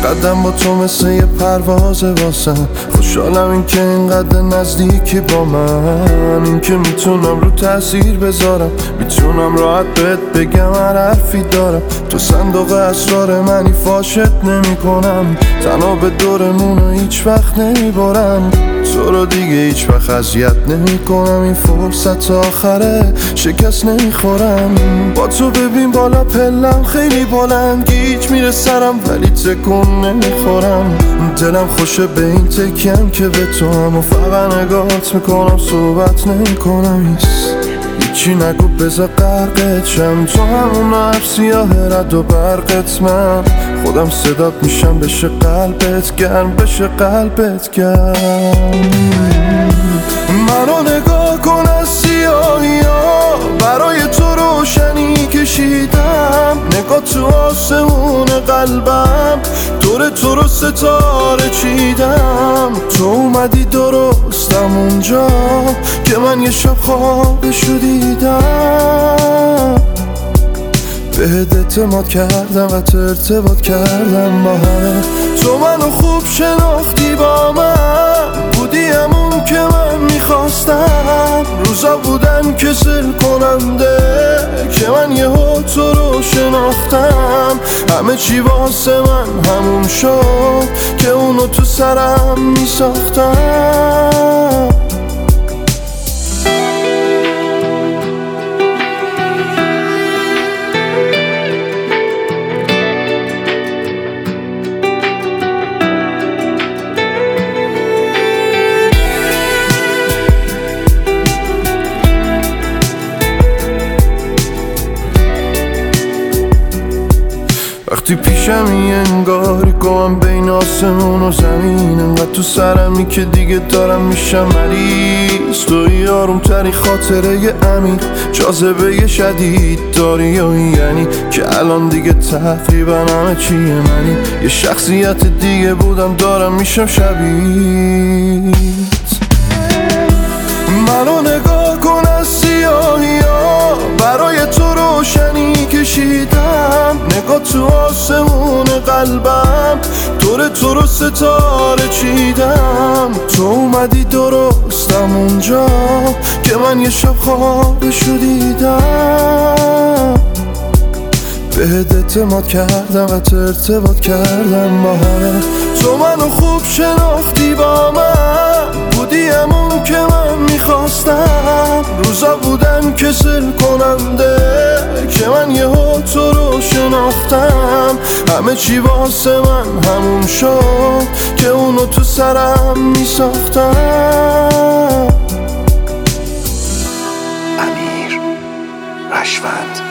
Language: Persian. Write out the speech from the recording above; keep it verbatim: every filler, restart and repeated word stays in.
قدم با تو مثل یه پرواز واسم. خوشحالم این که اینقدر نزدیکی با من، این که میتونم رو تاثیر بذارم، میتونم راحت بهت بگم هر حرفی دارم. تو صندوق اسرار منی، فاشت نمی کنم، تنها به دورمونو هیچ وقت نمیبارم. تو رو دیگه هیچ وقت اذیت نمی کنم، این فرصت آخره شکست نمیخورم. با تو ببین بالا پلم خیلی بلند، گیج میره سرم ولی تکون نمیخورم. دلم خوشه به این تکیم که به تو هم و فقط نگاهت میکنم، صحبت نمیکنم. هیچی نگو بذار غرقت شم، تو همون حرف سیاه رد و برقت. من خودم صدات میشم، بشه قلبت گرم، بشه قلبت گرم. منو نگاه کن از سیاهی ها، برای تو روشنی کشیدم. نگاه تو آسمون قلبم، دور تو رو ستاره چیدم. تو اومدی درستم اونجا که من یه شب خوابشو دیدم. بهت اعتماد کردم و تو ارتباط کردم با همه. تو منو خوب شناختی، با من بودی همون که من میخواستم. روزا بودن کسل کننده که من یهو تو رو شناختم. همه چی واسه من همون شد که اونو تو سرم میساختم. وقتی پیشمی انگاری کنم بین آسمون و زمین، انقدر تو سرمی که دیگه دارم میشم مریض. توی آروم تری خاطره ی امیر، جاذبه شدید داری یا یعنی که الان دیگه تقریبا همه چیه منی. یه شخصیت دیگه بودم، دارم میشم شبیه. منو نگاه کن از سیاهی ها، برای تو روشنی کشیدم. نگاه تو آسمون قلبم، دور تو رو ستاره چیدم. تو اومدی درستم اونجا که من یه شب خوابشو دیدم. بهت اعتماد کردم و تو ارتباط کردم با همه. تو منو خوب شناختی، با من بودی همون که من میخواستم. روزا بودن کسل کننده که من یهو تو رو شناختم. همه چی واسه من همون شد که اونو تو سرم میساختم. امیر رشوند.